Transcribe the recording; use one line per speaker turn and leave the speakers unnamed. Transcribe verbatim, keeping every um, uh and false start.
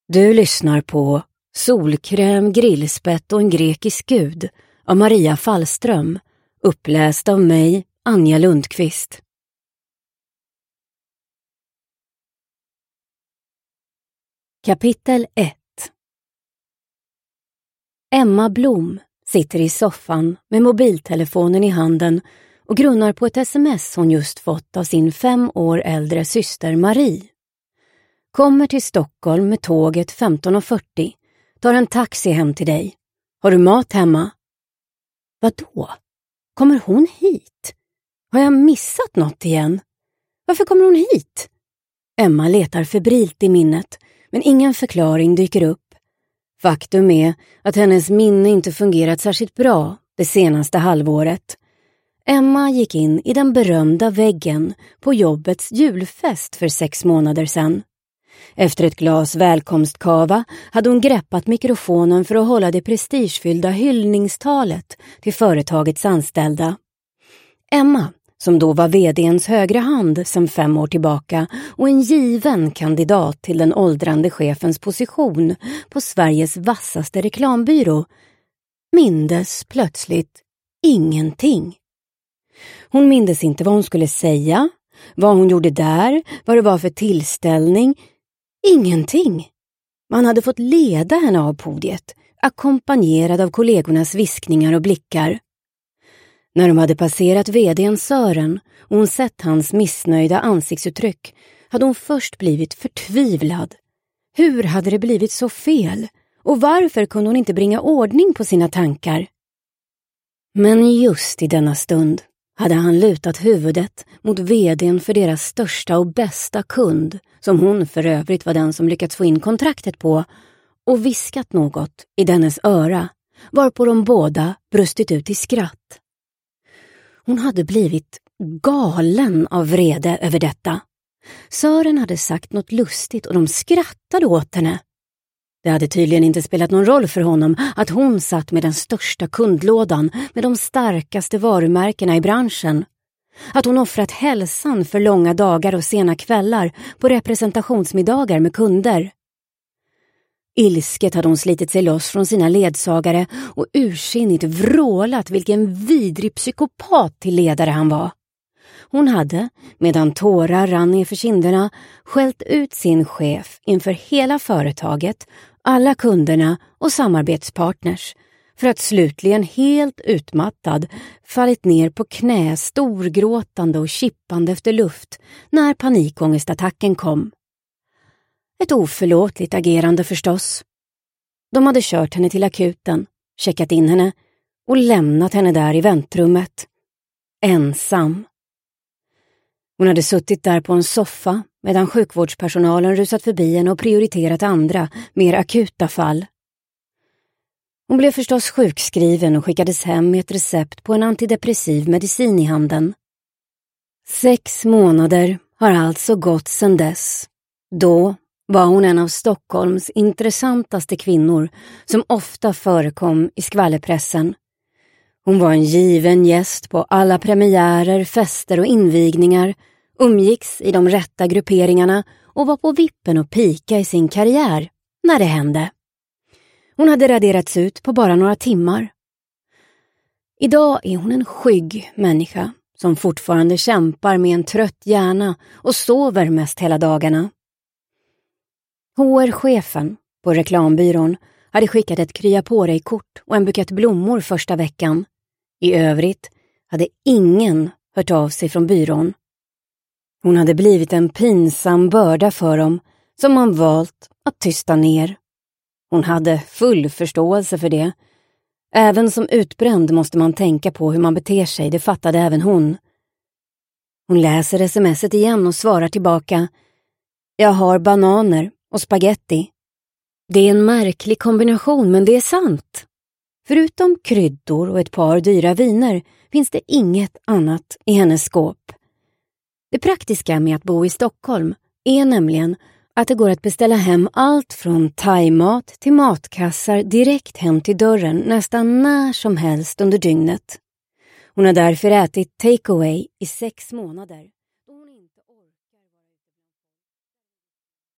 Du lyssnar på Solkräm, grillspett och en grekisk gud av Maria Fallström, uppläst av mig, Anja Lundqvist. Kapitel ett. Emma Blom sitter i soffan med mobiltelefonen i handen och grunnar på ett sms hon just fått av sin fem år äldre syster Marie. Kommer till Stockholm med tåget femton fyrtio. Tar en taxi hem till dig. Har du mat hemma? Vadå? Kommer hon hit? Har jag missat något igen? Varför kommer hon hit? Emma letar febrilt i minnet, men ingen förklaring dyker upp. Faktum är att hennes minne inte fungerat särskilt bra det senaste halvåret. Emma gick in i den berömda väggen på jobbets julfest för sex månader sedan. Efter ett glas välkomstkava hade hon greppat mikrofonen för att hålla det prestigefyllda hyllningstalet till företagets anställda. Emma, som då var vd:ns högra hand sedan fem år tillbaka och en given kandidat till den åldrande chefens position på Sveriges vassaste reklambyrå, mindes plötsligt ingenting. Hon mindes inte vad hon skulle säga, vad hon gjorde där, vad det var för tillställning. Ingenting. Man hade fått leda henne av podiet, ackompanjerad av kollegornas viskningar och blickar. När de hade passerat vd:n Sören och hon sett hans missnöjda ansiktsuttryck hade hon först blivit förtvivlad. Hur hade det blivit så fel? Och varför kunde hon inte bringa ordning på sina tankar? Men just i denna stund hade han lutat huvudet mot vd:n för deras största och bästa kund, som hon för övrigt var den som lyckats få in kontraktet på, och viskat något i dennes öra, varpå de båda brustit ut i skratt. Hon hade blivit galen av vrede över detta. Sören hade sagt något lustigt och de skrattade åt henne. Det hade tydligen inte spelat någon roll för honom att hon satt med den största kundlådan med de starkaste varumärkena i branschen. Att hon offrat hälsan för långa dagar och sena kvällar på representationsmiddagar med kunder. Ilsket hade hon slitit sig loss från sina ledsagare och ursinnigt vrålat vilken vidrig psykopat till ledare han var. Hon hade, medan tårar rann nerför kinderna, skällt ut sin chef inför hela företaget, alla kunderna och samarbetspartners, för att slutligen helt utmattad fallit ner på knä, storgråtande och kippande efter luft när panikångestattacken kom. Ett oförlåtligt agerande förstås. De hade kört henne till akuten, checkat in henne och lämnat henne där i väntrummet. Ensam. Hon hade suttit där på en soffa medan sjukvårdspersonalen rusat förbi henne och prioriterat andra, mer akuta fall. Hon blev förstås sjukskriven och skickades hem med ett recept på en antidepressiv medicin i handen. Sex månader har alltså gått sedan dess. Då var hon en av Stockholms intressantaste kvinnor som ofta förekom i skvallerpressen. Hon var en given gäst på alla premiärer, fester och invigningar, umgicks i de rätta grupperingarna och var på vippen och pika i sin karriär när det hände. Hon hade raderats ut på bara några timmar. Idag är hon en skygg människa som fortfarande kämpar med en trött hjärna och sover mest hela dagarna. H R-chefen på reklambyrån hade skickat ett krya på dig-kort och en bukett blommor första veckan. I övrigt hade ingen hört av sig från byrån. Hon hade blivit en pinsam börda för dem som man valt att tysta ner. Hon hade full förståelse för det. Även som utbränd måste man tänka på hur man beter sig, det fattade även hon. Hon läser smset igen och svarar tillbaka: Jag har bananer och spaghetti. Det är en märklig kombination, men det är sant. Förutom kryddor och ett par dyra viner finns det inget annat i hennes skåp. Det praktiska med att bo i Stockholm är nämligen att det går att beställa hem allt från thaimat till matkassar direkt hem till dörren nästan när som helst under dygnet. Hon har därför ätit takeaway i sex månader.